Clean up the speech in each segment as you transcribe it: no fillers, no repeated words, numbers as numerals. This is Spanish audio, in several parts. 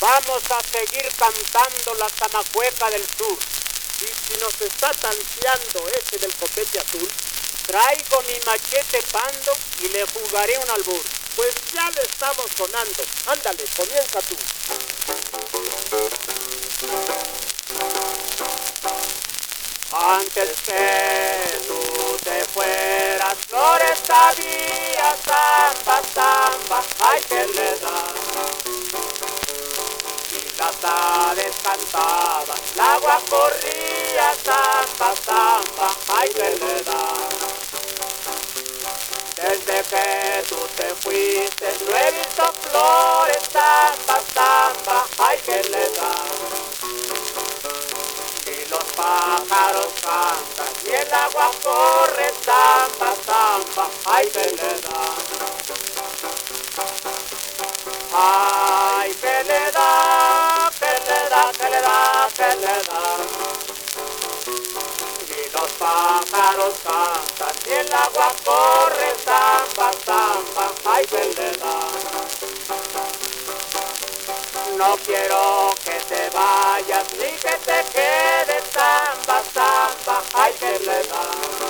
Vamos a seguir cantando la Tamacueca del Sur. Y si nos está tanteando ese del copete azul, traigo mi machete pando y le jugaré un albur. Pues ya le estamos sonando. Ándale, comienza tú. Antes que tú te fueras, flores había, zamba, zamba, ay que le da. Y las aves cantaban, el agua corría, zamba, zamba, ay que le da. Desde que tú te fuiste, no he visto flores, zamba, zamba, ay que le da. Y los pájaros cantan y el agua corre, zamba, zamba, ay que le da. Ay que le da, que le da, que le da, que le da. Y los pájaros cantan y el agua corre, zamba, zamba, ay que le da. No quiero que te vayas ni que te quedes, zamba, zamba, ay que le da.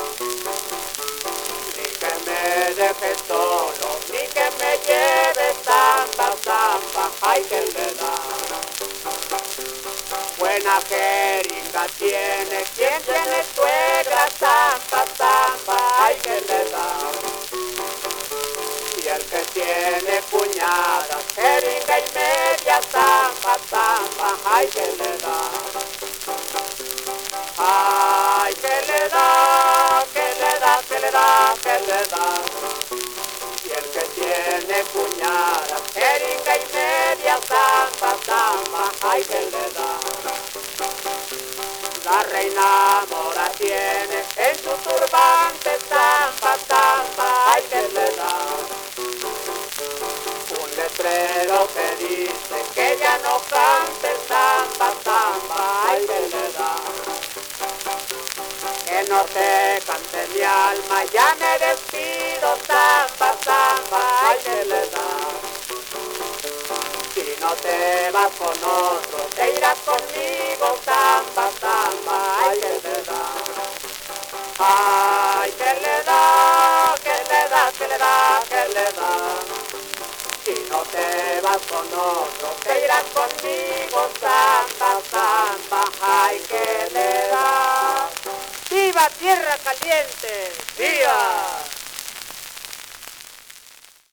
Ni que me dejes solo, ni que me lleves, zamba, zamba, ay que le da. Buena jeringa tiene, quien tiene suegra, zamba, zamba, ay que le da. Y el que tiene cuñada, jeringa y media, zamba, zamba, ay que le da. Ay que le da, que le da, que le da, que le da. Y el que tiene cuñada, jeringa y media, zamba, zamba, ay que le da. La reina mora tiene en su turbante, zamba, zamba, ay que le da. Un letrero que dice que ya no cante, zamba, zamba, ay que le da. Que no te cante mi alma, ya me despido, zamba, zamba, ay que le da. Si no te vas con otro, te irás conmigo, zamba, zamba, ay que le da. Ay que le da, que le da, que le da, que le da. Si no te vas con otro, te irás conmigo, zamba, zamba, ay que le da. ¡Viva Tierra Caliente! ¡Viva!